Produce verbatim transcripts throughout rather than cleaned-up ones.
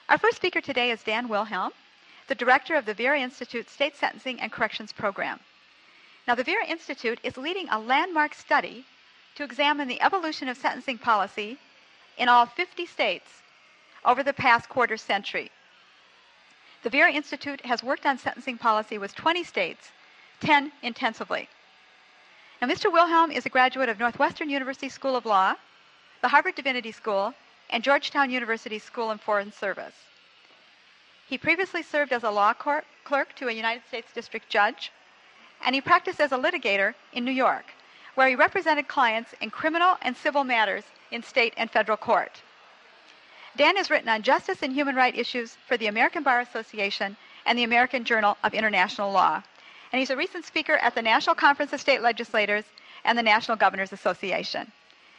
Our first speaker today is Dan Wilhelm, the director of the Vera Institute State Sentencing and Corrections Program. Now, the Vera Institute is leading a landmark study to examine the evolution of sentencing policy in all fifty states over the past quarter century. The Vera Institute has worked on sentencing policy with twenty states, ten intensively. Now, Mister Wilhelm is a graduate of Northwestern University School of Law, the Harvard Divinity School, and Georgetown University School of Foreign Service. He previously served as a law court clerk to a United States district judge, and he practiced as a litigator in New York, where he represented clients in criminal and civil matters in state and federal court. Dan has written on justice and human rights issues for the American Bar Association and the American Journal of International Law, and he's a recent speaker at the National Conference of State Legislators and the National Governors Association.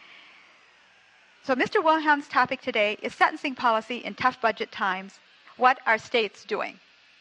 So Mister Wilhelm's topic today is sentencing policy in tough budget times. What are states doing?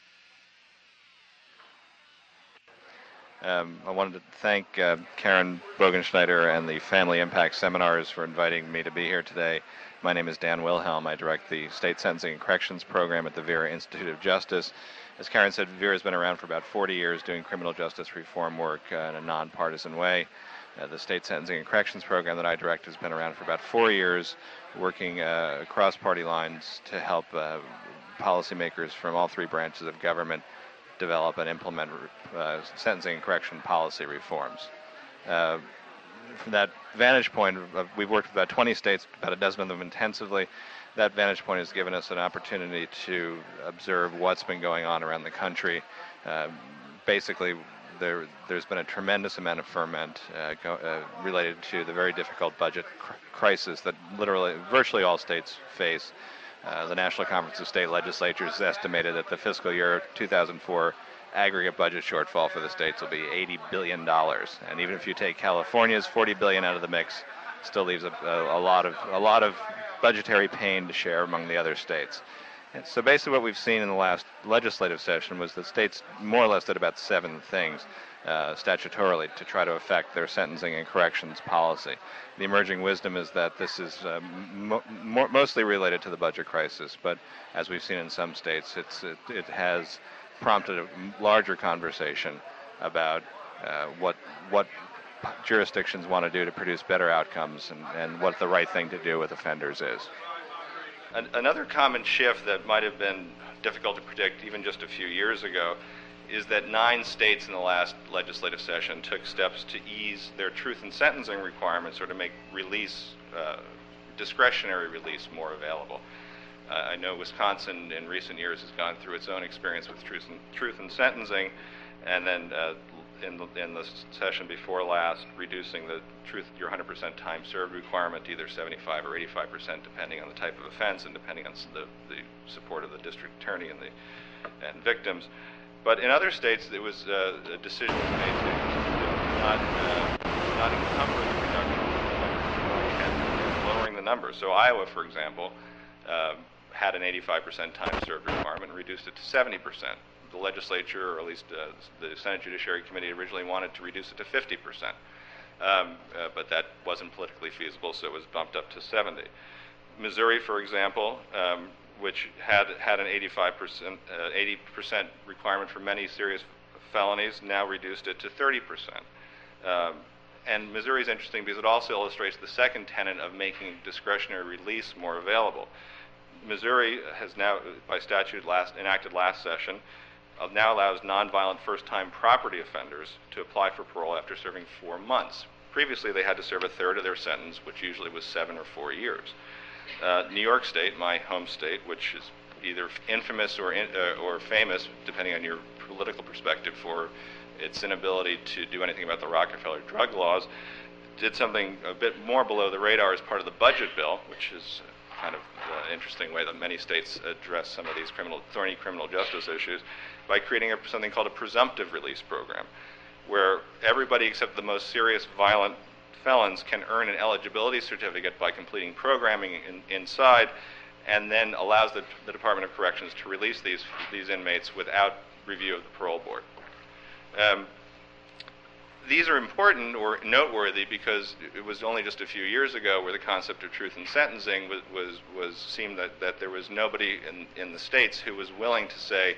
Um, I wanted to thank uh, Karen Bogenschneider and the Family Impact Seminars for inviting me to be here today. My name is Dan Wilhelm. I direct the State Sentencing and Corrections Program at the Vera Institute of Justice. As Karen said, Vera has been around for about forty years doing criminal justice reform work uh, in a nonpartisan way. Uh, the State Sentencing and Corrections Program that I direct has been around for about four years, working uh, across party lines to help uh, policymakers from all three branches of government develop and implement uh, sentencing and correction policy reforms. Uh, from that vantage point, uh, we've worked with about twenty states, about a dozen of them intensively. That vantage point has given us an opportunity to observe what's been going on around the country. Uh, basically, there, there's been a tremendous amount of ferment uh, go, uh, related to the very difficult budget cr- crisis that literally, virtually all states face. Uh, the National Conference of State Legislatures estimated that the fiscal year two thousand four aggregate budget shortfall for the states will be eighty billion dollars. And even if you take California's forty billion dollars out of the mix, still leaves a, a, a lot of a lot of budgetary pain to share among the other states. And so basically what we've seen in the last legislative session was that states more or less did about seven things uh, statutorily to try to affect their sentencing and corrections policy. The emerging wisdom is that this is uh, mo- mo- mostly related to the budget crisis, but as we've seen in some states, it's, it, it has prompted a larger conversation about uh, what what jurisdictions want to do to produce better outcomes and, and what the right thing to do with offenders is. An- another common shift that might have been difficult to predict even just a few years ago is that nine states in the last legislative session took steps to ease their truth in sentencing requirements or to make release, uh, discretionary release more available. Uh, I know Wisconsin in recent years has gone through its own experience with truth in, truth in sentencing, and then uh, in, the, in the session before last, reducing the truth, your one hundred percent time served requirement to either seventy-five or eighty-five percent, depending on the type of offense and depending on the, the support of the district attorney and the and victims. But in other states, it was uh, a decision was made to, to not uh, not encumber the reduction and lowering the number. So Iowa, for example, uh, had an eighty-five percent time served requirement and reduced it to seventy percent. The legislature, or at least uh, the Senate Judiciary Committee, originally wanted to reduce it to fifty percent. Um, uh, but that wasn't politically feasible, so it was bumped up to seventy. Missouri, for example, um, which had had an eighty-five percent, uh, eighty percent requirement for many serious felonies, now reduced it to thirty percent. Um, and Missouri is interesting because it also illustrates the second tenet of making discretionary release more available. Missouri has now, by statute last enacted last session, uh, now allows nonviolent first-time property offenders to apply for parole after serving four months. Previously, they had to serve a third of their sentence, which usually was seven or four years. Uh, New York State, my home state, which is either infamous or in, uh, or famous, depending on your political perspective, for its inability to do anything about the Rockefeller drug laws, did something a bit more below the radar as part of the budget bill, which is kind of uh, interesting way that many states address some of these criminal, thorny criminal justice issues, by creating a, something called a presumptive release program, where everybody except the most serious violent felons can earn an eligibility certificate by completing programming in, inside, and then allows the, the Department of Corrections to release these, these inmates without review of the parole board. Um, these are important or noteworthy because it was only just a few years ago where the concept of truth in sentencing was, was, was seemed that, that there was nobody in, in the states who was willing to say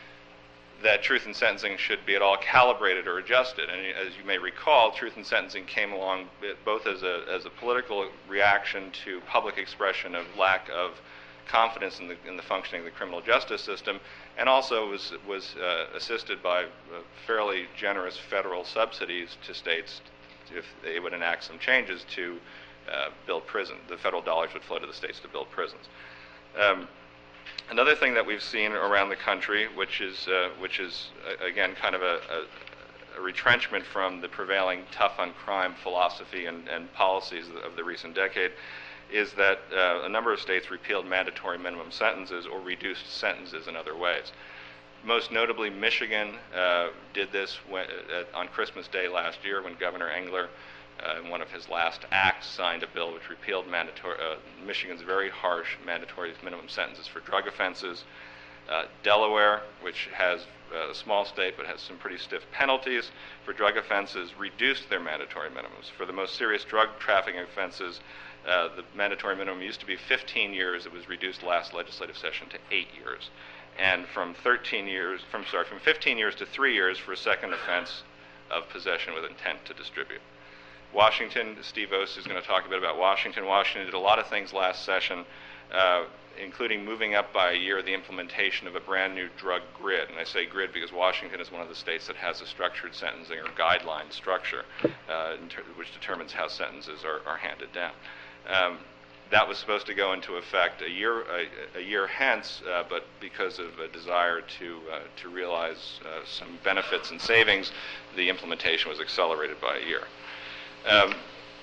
that truth in sentencing should be at all calibrated or adjusted. And as you may recall, truth in sentencing came along both as a, as a political reaction to public expression of lack of confidence in the, in the functioning of the criminal justice system, and also was, was uh, assisted by uh, fairly generous federal subsidies to states if they would enact some changes to uh, build prisons. The federal dollars would flow to the states to build prisons. Um, another thing that we've seen around the country, which is, uh, which is uh, again, kind of a, a, a retrenchment from the prevailing tough on crime philosophy and, and policies of the recent decade, is that uh, a number of states repealed mandatory minimum sentences or reduced sentences in other ways. Most notably, Michigan uh, did this when, uh, on Christmas Day last year when Governor Engler, uh, in one of his last acts, signed a bill which repealed mandatory, uh, Michigan's very harsh mandatory minimum sentences for drug offenses. Uh, Delaware, which has uh, a small state but has some pretty stiff penalties for drug offenses, reduced their mandatory minimums. For the most serious drug trafficking offenses, Uh, the mandatory minimum used to be fifteen years. It was reduced last legislative session to eight years, and from thirteen years, from sorry, from fifteen years to three years for a second offense of possession with intent to distribute. Washington, Steve Ost is going to talk a bit about Washington. Washington did a lot of things last session, uh, including moving up by a year the implementation of a brand new drug grid. And I say grid because Washington is one of the states that has a structured sentencing or guideline structure, uh, which determines how sentences are, are handed down. Um, that was supposed to go into effect a year a, a year hence, uh, but because of a desire to uh, to realize uh, some benefits and savings, the implementation was accelerated by a year. Um,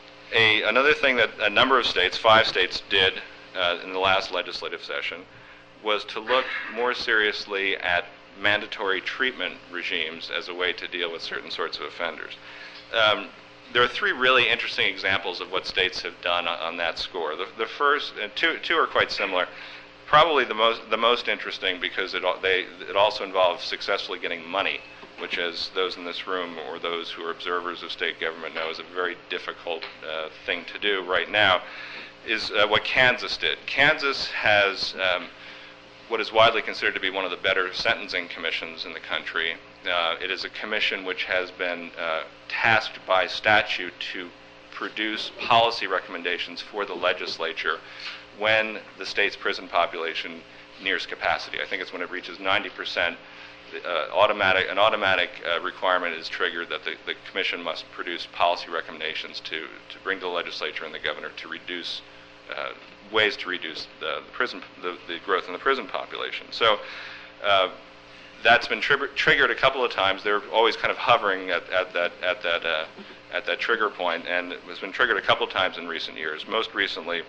a, another thing that a number of states, five states, did uh, in the last legislative session was to look more seriously at mandatory treatment regimes as a way to deal with certain sorts of offenders. Um, There are three really interesting examples of what states have done on, on that score. The, the first, and two, two are quite similar. Probably the most, the most interesting because it, they, it also involves successfully getting money, which, as those in this room or those who are observers of state government know, is a very difficult uh, thing to do right now, is uh, what Kansas did. Kansas has um, what is widely considered to be one of the better sentencing commissions in the country. Uh, it is a commission which has been uh, tasked by statute to produce policy recommendations for the legislature when the state's prison population nears capacity. I think it's when it reaches ninety percent. Uh, automatic, an automatic uh, requirement is triggered that the, the commission must produce policy recommendations to, to bring to the legislature and the governor to reduce uh, ways to reduce the, the prison, the, the growth in the prison population. So. Uh, That's been tri- triggered a couple of times. They're always kind of hovering at, at that at that uh, at that trigger point, and it has been triggered a couple of times in recent years. Most recently,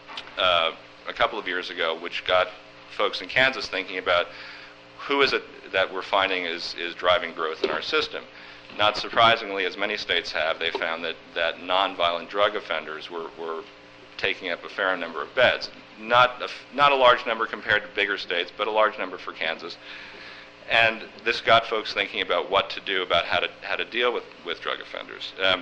uh, a couple of years ago, which got folks in Kansas thinking about who is it that we're finding is is driving growth in our system. Not surprisingly, as many states have, they found that that nonviolent drug offenders were were taking up a fair number of beds. Not a, not a large number compared to bigger states, but a large number for Kansas. And this got folks thinking about what to do about how to how to deal with, with drug offenders. Um,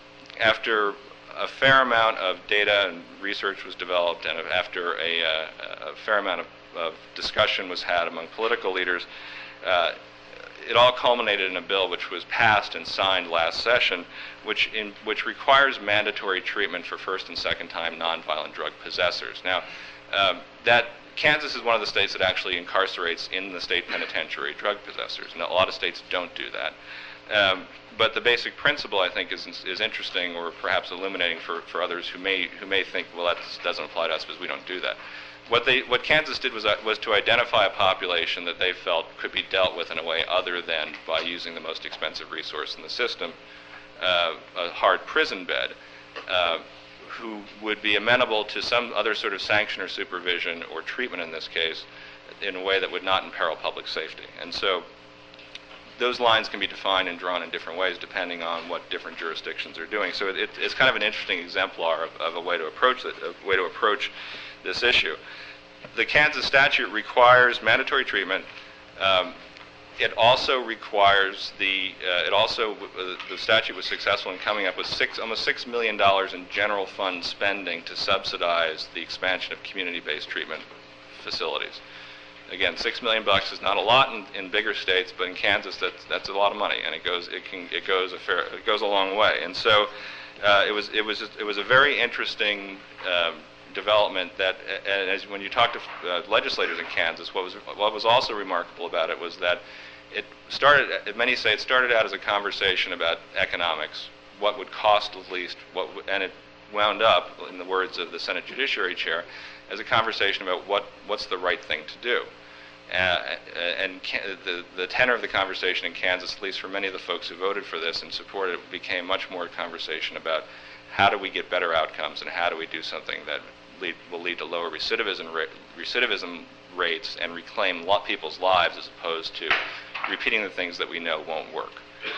after a fair amount of data and research was developed, and after a, uh, a fair amount of, of discussion was had among political leaders, uh, it all culminated in a bill which was passed and signed last session, which in which requires mandatory treatment for first and second time nonviolent drug possessors. Now, um, that Kansas is one of the states that actually incarcerates in the state penitentiary drug possessors. And a lot of states don't do that. Um, but the basic principle, I think, is is interesting, or perhaps illuminating for, for others who may who may think, well, that doesn't apply to us because we don't do that. What they what Kansas did was uh, was to identify a population that they felt could be dealt with in a way other than by using the most expensive resource in the system, uh, a hard prison bed. Uh, who would be amenable to some other sort of sanction or supervision or treatment in this case in a way that would not imperil public safety. And so those lines can be defined and drawn in different ways depending on what different jurisdictions are doing. So it, it, it's kind of an interesting exemplar of, of a way to approach it, a way to approach this issue. The Kansas statute requires mandatory treatment um, it also requires the, uh, it also, uh, the statute was successful in coming up with six, almost six million dollars in general fund spending to subsidize the expansion of community-based treatment facilities. Again, six million bucks is not a lot in, in bigger states, but in Kansas, that's, that's a lot of money, and it goes, it can, it goes a fair, it goes a long way. And so, uh, it was, it was, it was a very interesting um, development that, and as when you talk to uh, legislators in Kansas, what was, what was also remarkable about it was that it started, many say it started out as a conversation about economics, what would cost the least, what w and it wound up, in the words of the Senate Judiciary Chair, as a conversation about what, what's the right thing to do. Uh, and the, the tenor of the conversation in Kansas, at least for many of the folks who voted for this and supported it, became much more a conversation about how do we get better outcomes and how do we do something that lead, will lead to lower recidivism, ra recidivism rates and reclaim lot people's lives as opposed to repeating the things that we know won't work.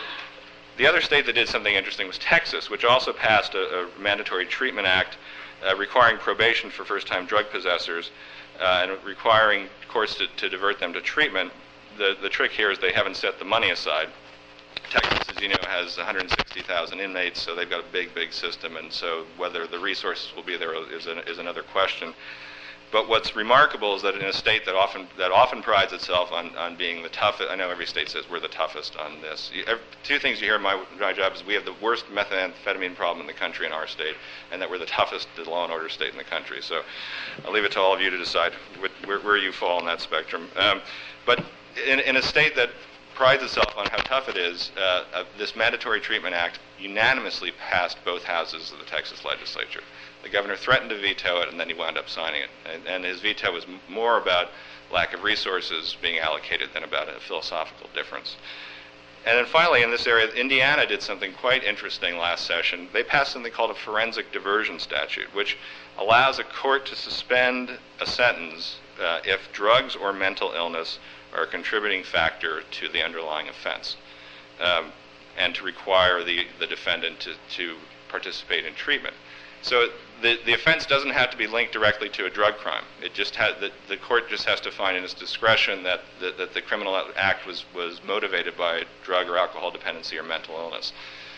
The other state that did something interesting was Texas, which also passed a, a mandatory treatment act uh, requiring probation for first-time drug possessors uh, and requiring courts to, to divert them to treatment. The, the trick here is they haven't set the money aside. Texas, as you know, has one hundred sixty thousand inmates, so they've got a big, big system, and so whether the resources will be there is, an, is another question. But what's remarkable is that in a state that often that often prides itself on, on being the toughest, I know every state says we're the toughest on this. You, every, two things you hear in my, my job is we have the worst methamphetamine problem in the country in our state, and that we're the toughest law and order state in the country. So I'll leave it to all of you to decide where, where you fall on that spectrum. Um, but in, in a state that prides itself on how tough it is, uh, uh, this Mandatory Treatment Act unanimously passed both houses of the Texas legislature. The governor threatened to veto it, and then he wound up signing it. And, and his veto was m more about lack of resources being allocated than about a philosophical difference. And then finally, in this area, Indiana did something quite interesting last session. They passed something called a forensic diversion statute, which allows a court to suspend a sentence uh, if drugs or mental illness are a contributing factor to the underlying offense, um, and to require the, the defendant to, to participate in treatment. So the, the offense doesn't have to be linked directly to a drug crime. It just has, the, the court just has to find in its discretion that the, that the criminal act was, was motivated by drug or alcohol dependency or mental illness.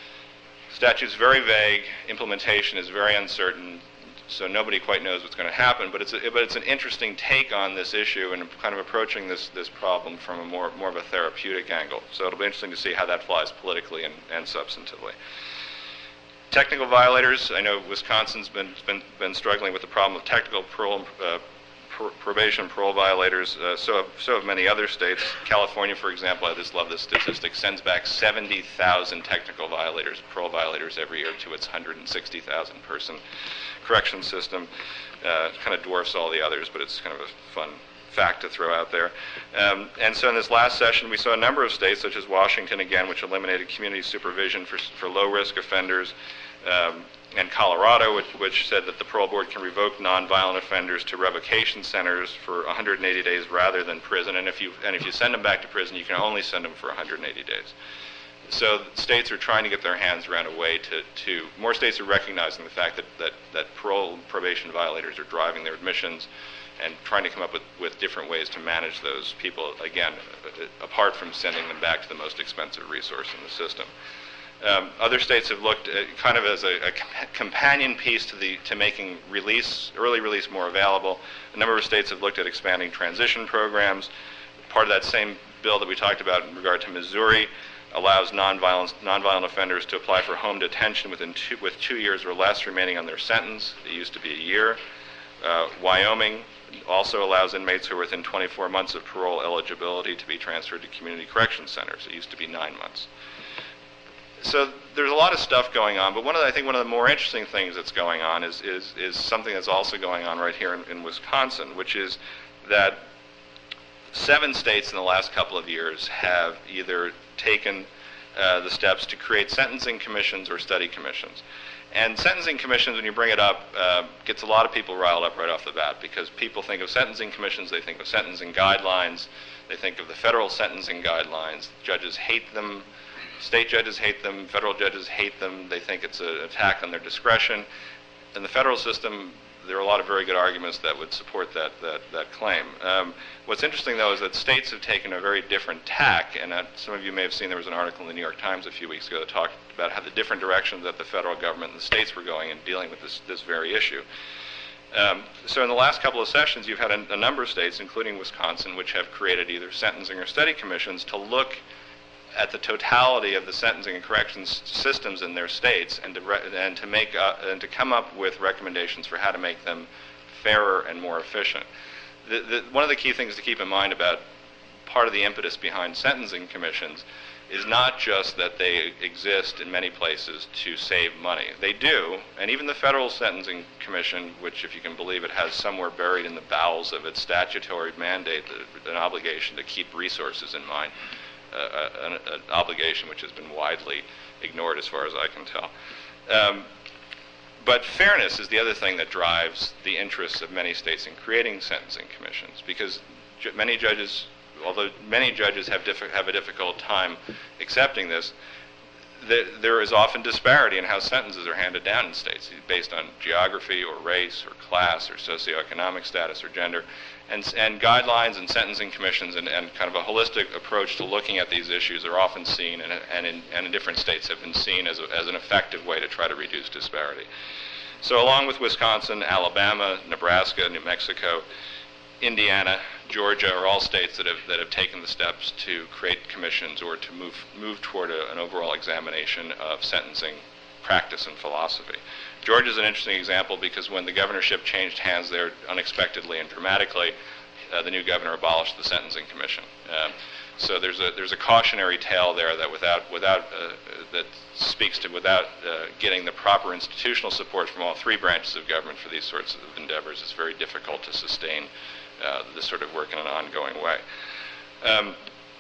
Statute's very vague, implementation is very uncertain, so nobody quite knows what's going to happen, but it's, a, but it's an interesting take on this issue and kind of approaching this, this problem from a more, more of a therapeutic angle. So it'll be interesting to see how that flies politically and, and substantively. Technical violators, I know Wisconsin's been, been, been struggling with the problem of technical parole, uh, pr probation parole violators, uh, so, have, so have many other states. California, for example, I just love this statistic, sends back seventy thousand technical violators, parole violators every year to its one hundred sixty thousand person correction system. Uh, kind of dwarfs all the others, but it's kind of a fun fact to throw out there. Um, and so in this last session, we saw a number of states, such as Washington, again, which eliminated community supervision for, for low-risk offenders, um, and Colorado, which, which said that the parole board can revoke nonviolent offenders to revocation centers for one hundred eighty days rather than prison, and if you, and if you send them back to prison, you can only send them for one hundred eighty days. So states are trying to get their hands around a way to, to more states are recognizing the fact that, that, that parole and probation violators are driving their admissions and trying to come up with, with different ways to manage those people, again, apart from sending them back to the most expensive resource in the system. Um, other states have looked at kind of as a, a companion piece to, the, to making release, early release more available. A number of states have looked at expanding transition programs. Part of that same bill that we talked about in regard to Missouri allows nonviolent, nonviolent offenders to apply for home detention within two, with two years or less remaining on their sentence. It used to be a year. Uh, Wyoming also allows inmates who are within twenty-four months of parole eligibility to be transferred to community correction centers. It used to be nine months. So there's a lot of stuff going on, but one of the, I think one of the more interesting things that's going on is, is, is something that's also going on right here in, in Wisconsin, which is that seven states in the last couple of years have either taken uh, the steps to create sentencing commissions or study commissions. And sentencing commissions, when you bring it up, uh, gets a lot of people riled up right off the bat, because people think of sentencing commissions, they think of sentencing guidelines, they think of the federal sentencing guidelines. Judges hate them, state judges hate them, federal judges hate them, they think it's an attack on their discretion. In the federal system, there are a lot of very good arguments that would support that that, that claim. Um, what's interesting, though, is that states have taken a very different tack, and uh, some of you may have seen there was an article in the New York Times a few weeks ago that talked about how the different directions that the federal government and the states were going in dealing with this, this very issue. Um, so in the last couple of sessions, you've had a, a number of states, including Wisconsin, which have created either sentencing or study commissions to look at the totality of the sentencing and corrections systems in their states, and to re- and to make uh, and to come up with recommendations for how to make them fairer and more efficient. The, the, one of the key things to keep in mind about part of the impetus behind sentencing commissions is not just that they exist in many places to save money. They do, and even the Federal Sentencing Commission, which, if you can believe it, has somewhere buried in the bowels of its statutory mandate an obligation to keep resources in mind, uh, an, an obligation which has been widely ignored as far as I can tell. Um, but fairness is the other thing that drives the interests of many states in creating sentencing commissions, because ju- many judges although many judges have, diffi- have a difficult time accepting this, th- there is often disparity in how sentences are handed down in states based on geography or race or class or socioeconomic status or gender. And, and guidelines and sentencing commissions and, and kind of a holistic approach to looking at these issues are often seen, and, and, in, and in different states have been seen as, a, as an effective way to try to reduce disparity. So along with Wisconsin, Alabama, Nebraska, New Mexico, Indiana, Georgia are all states that have that have taken the steps to create commissions or to move move toward a, an overall examination of sentencing practice and philosophy. Georgia is an interesting example because when the governorship changed hands there unexpectedly and dramatically, uh, the new governor abolished the sentencing commission. Um, so there's a there's a cautionary tale there that without without uh, that speaks to without uh, getting the proper institutional support from all three branches of government for these sorts of endeavors, it's very difficult to sustain Uh, this sort of work in an ongoing way. Um,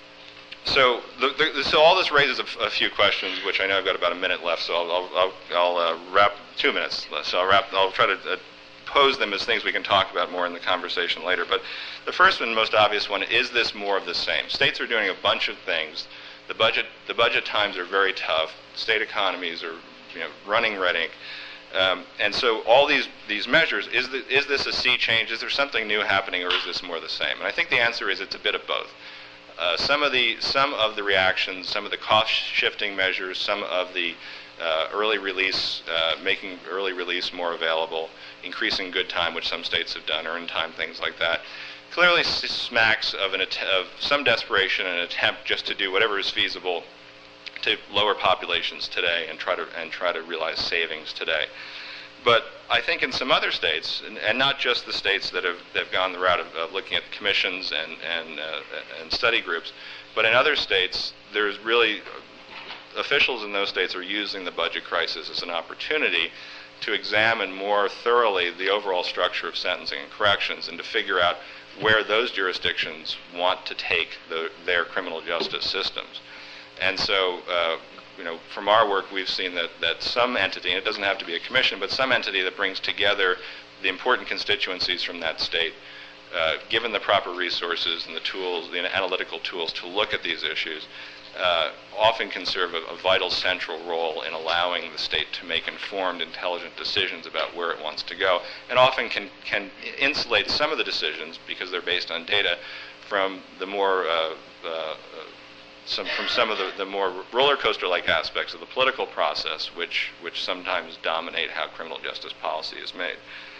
so, the, the, so all this raises a, f- a few questions, which I know I've got about a minute left, so I'll, I'll, I'll, I'll uh, wrap two minutes. So I'll wrap. I'll try to uh, pose them as things we can talk about more in the conversation later. But the first and most obvious one is this more of the same. States are doing a bunch of things. The budget, the budget times are very tough. State economies are, you know, running red ink. Um, and so all these these measures, is, the, is this a sea change? Is there something new happening, or is this more the same? And I think the answer is it's a bit of both. Uh, some of the some of the reactions, some of the cost-shifting measures, some of the uh, early release, uh, making early release more available, increasing good time, which some states have done, earned time, things like that, clearly smacks of, an att- of some desperation and an attempt just to do whatever is feasible to lower populations today and try to and try to realize savings today. But I think in some other states, and, and not just the states that have that have gone the route of, of looking at commissions and and uh, and study groups, but in other states, there's really officials in those states are using the budget crisis as an opportunity to examine more thoroughly the overall structure of sentencing and corrections, and to figure out where those jurisdictions want to take the, their criminal justice systems. And so, uh, you know, from our work, we've seen that, that some entity, and it doesn't have to be a commission, but some entity that brings together the important constituencies from that state, uh, given the proper resources and the tools, the analytical tools to look at these issues, uh, often can serve a, a vital central role in allowing the state to make informed, intelligent decisions about where it wants to go, and often can, can insulate some of the decisions, because they're based on data, from the more uh, uh, Some, from some of the, the more roller coaster-like aspects of the political process, which which sometimes dominate how criminal justice policy is made.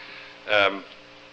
Um,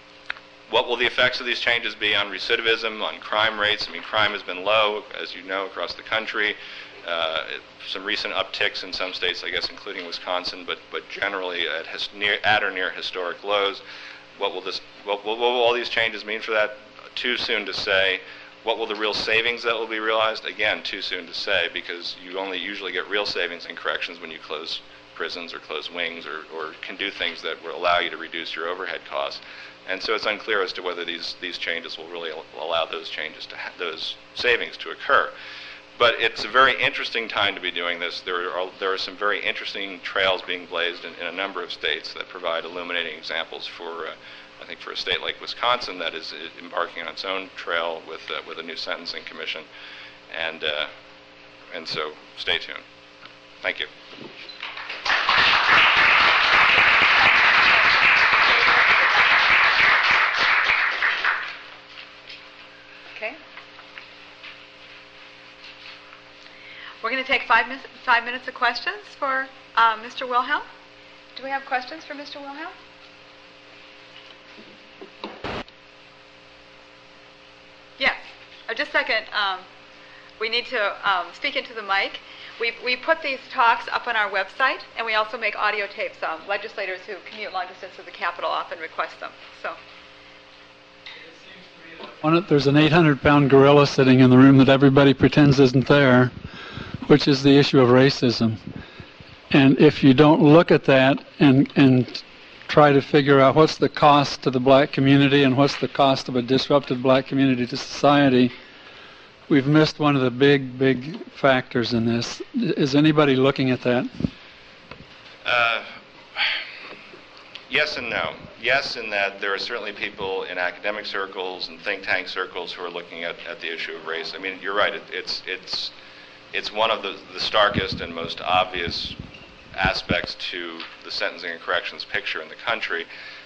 what will the effects of these changes be on recidivism, on crime rates? I mean, crime has been low, as you know, across the country. Uh, some recent upticks in some states, I guess, including Wisconsin, but but generally at, his, near, at or near historic lows. What will this? What, what will all these changes mean for that? Too soon to say. What will the real savings that will be realized? Again, too soon to say, because you only usually get real savings in corrections when you close prisons or close wings, or, or can do things that will allow you to reduce your overhead costs. And so it's unclear as to whether these, these changes will really allow those changes to ha- those savings to occur. But it's a very interesting time to be doing this. There are there are some very interesting trails being blazed in, in a number of states that provide illuminating examples for. Uh, I think for a state like Wisconsin that is embarking on its own trail with uh, with a new sentencing commission, and uh, and so stay tuned. Thank you. Okay. We're going to take five, mis- five minutes of questions for uh, Mister Wilhelm. Do we have questions for Mister Wilhelm? Yes. Oh, just a second. Um, we need to um, speak into the mic. We we put these talks up on our website, and we also make audio tapes. Um, legislators who commute long distance to the Capitol often request them. So. One, there's an eight hundred pound gorilla sitting in the room that everybody pretends isn't there, which is the issue of racism. And if you don't look at that and and try to figure out what's the cost to the black community and what's the cost of a disrupted black community to society, we've missed one of the big, big factors in this. Is anybody looking at that? Uh, yes and no. Yes, in that there are certainly people in academic circles and think tank circles who are looking at, at the issue of race. I mean, you're right. It, it's it's it's one of the, the starkest and most obvious aspects to the sentencing and corrections picture in the country.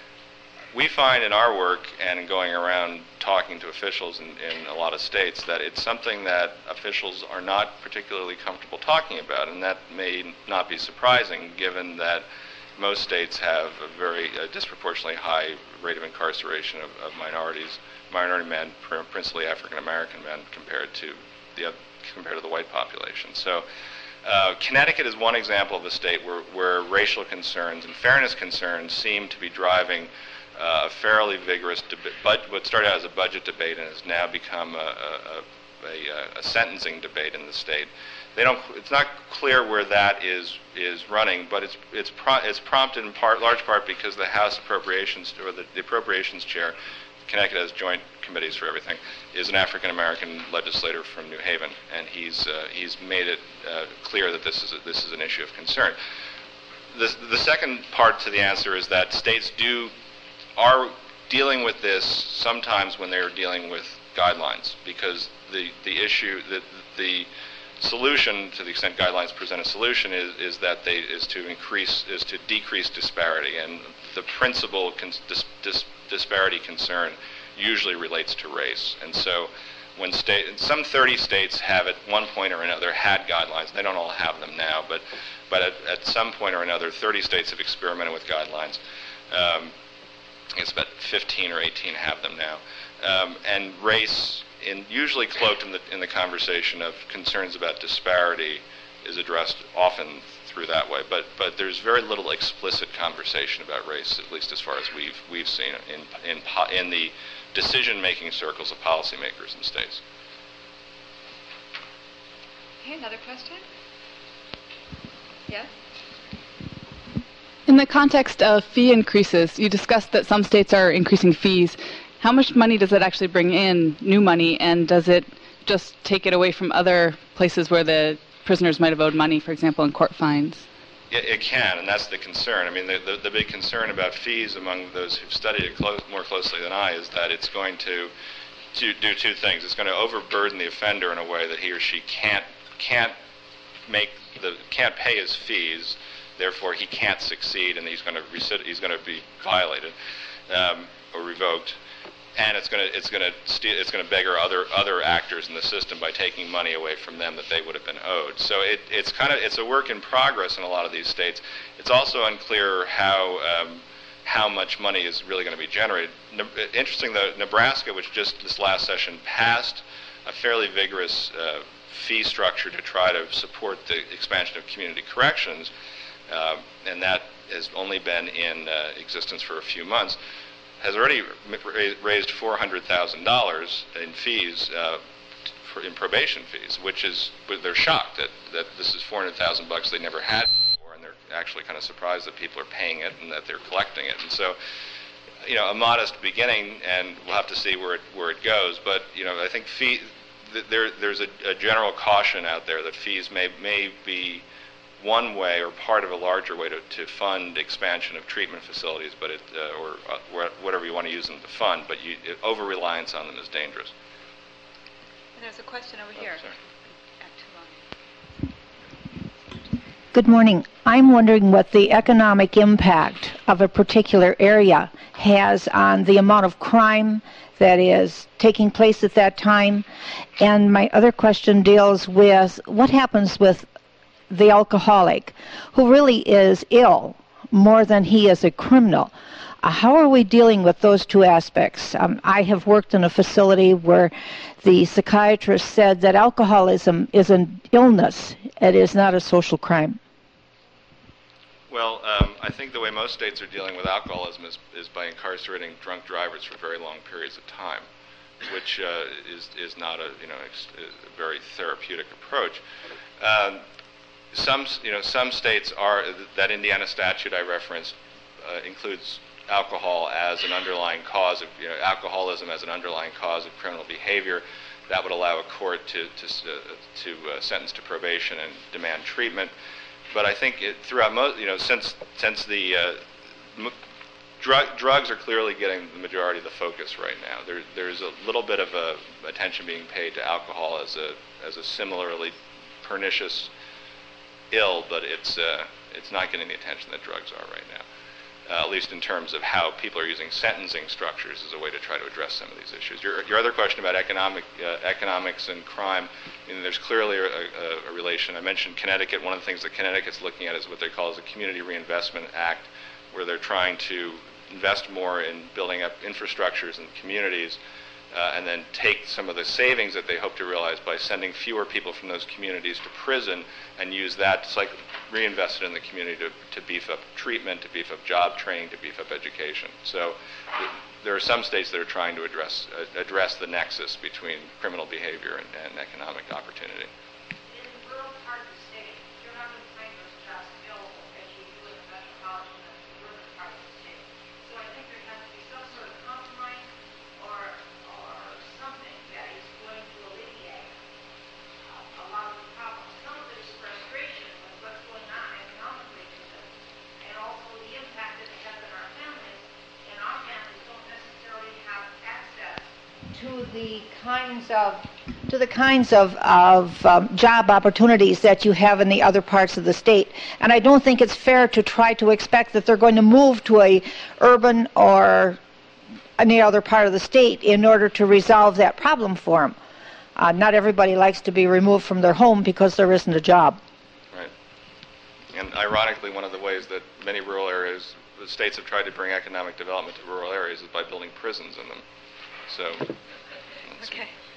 We find in our work and in going around talking to officials in, in a lot of states that it's something that officials are not particularly comfortable talking about, and that may not be surprising given that most states have a very uh, disproportionately high rate of incarceration of, of minorities, minority men, pr- principally African American men, compared to the uh, compared to the white population. So. Uh, Connecticut is one example of a state where, where racial concerns and fairness concerns seem to be driving uh, a fairly vigorous debate. But what started out as a budget debate and has now become a, a, a, a sentencing debate in the state. They don't. It's not clear where that is is running, but it's it's pro, it's prompted in part, large part, because the House Appropriations or the, the Appropriations Chair. Connecticut has joint committees for everything, is an African-American legislator from New Haven, and he's uh, he's made it uh, clear that this is a, this is an issue of concern. The, the second part to the answer is that states do are dealing with this sometimes when they're dealing with guidelines, because the the issue the the solution, to the extent guidelines present a solution, is is that they is to increase is to decrease disparity, and the principal cons, dis, dis, disparity concern usually relates to race. And so when state, some thirty states have at one point or another had guidelines. They don't all have them now, but but at, at some point or another, thirty states have experimented with guidelines. Um, I guess about fifteen or eighteen have them now. Um, and race, in, usually cloaked in the in the conversation of concerns about disparity, is addressed often through that way. But but there's very little explicit conversation about race, at least as far as we've we've seen in in in the decision-making circles of policymakers in states. Okay, another question? Yes? In the context of fee increases, you discussed that some states are increasing fees. How much money does it actually bring in, new money, and does it just take it away from other places where the prisoners might have owed money, for example, in court fines? It, it can, and that's the concern. I mean, the, the, the big concern about fees among those who've studied it close, more closely than I is that it's going to, to do two things. It's going to overburden the offender in a way that he or she can't can't make the can't pay his fees. Therefore, he can't succeed, and he's going to recid- he's going to be violated um, or revoked. And it's going to it's going to st- it's going to beggar other other actors in the system by taking money away from them that they would have been owed. So it, it's kind of it's a work in progress in a lot of these states. It's also unclear how um, how much money is really going to be generated. Ne- interesting though, Nebraska, which just this last session passed a fairly vigorous uh, fee structure to try to support the expansion of community corrections, uh, and that has only been in uh, existence for a few months, has already raised four hundred thousand dollars in fees, uh, for, in probation fees, which is, they're shocked that, that this is four hundred thousand bucks they never had before, and they're actually kind of surprised that people are paying it and that they're collecting it. And so, you know, a modest beginning, and we'll have to see where it, where it goes, but, you know, I think fee, th- there, there's a, a general caution out there that fees may, may be one way or part of a larger way to, to fund expansion of treatment facilities, but it uh, or uh, whatever you want to use them to fund, but you, it, over-reliance on them is dangerous. And there's a question over Oh, here. sorry. Good morning. I'm wondering what the economic impact of a particular area has on the amount of crime that is taking place at that time. And my other question deals with what happens with the alcoholic who really is ill more than he is a criminal. Uh, how are we dealing with those two aspects? Um, I have worked in a facility where the psychiatrist said that alcoholism is an illness. It is not a social crime. Well, um, I think the way most states are dealing with alcoholism is, is by incarcerating drunk drivers for very long periods of time, which uh, is is not a you know ex- a very therapeutic approach. Um, some you know some states are that Indiana statute I referenced uh, includes alcohol as an underlying cause of you know alcoholism as an underlying cause of criminal behavior. That would allow a court to to uh, to uh, sentence to probation and demand treatment. But I think it, throughout most, you know, since since the uh, m- drug, drugs are clearly getting the majority of the focus right now. There, there's a little bit of a, attention being paid to alcohol as a as a similarly pernicious ill, but it's uh, it's not getting the attention that drugs are right now. Uh, at least in terms of how people are using sentencing structures as a way to try to address some of these issues. Your, your other question about economic uh, economics and crime, I mean, there's clearly a, a, a relation. I mentioned Connecticut. One of the things that Connecticut's looking at is what they call as a Community Reinvestment Act, where they're trying to invest more in building up infrastructures in communities, uh, and then take some of the savings that they hope to realize by sending fewer people from those communities to prison and use that to like, reinvest it in the community to, to beef up treatment, to beef up job training, to beef up education. So th- there are some states that are trying to address uh, address the nexus between criminal behavior and, and economic opportunity. In rural parts of the state, you're not going to find those jobs available as you do in the metropolitan and urban part of the state. So I think there has to be some sort of compromise or or something that is going to alleviate uh, a lot of the problems. Some of it is frustration with what's going on economically with it, and also the impact that it has on our families, and our families don't necessarily have access To the kinds of to the kinds of, of um, job opportunities that you have in the other parts of the state. And I don't think it's fair to try to expect that they're going to move to a urban or any other part of the state in order to resolve that problem for them. Uh, not everybody likes to be removed from their home because there isn't a job. Right. And ironically, one of the ways that many rural areas, the states have tried to bring economic development to rural areas is by building prisons in them. So. Okay.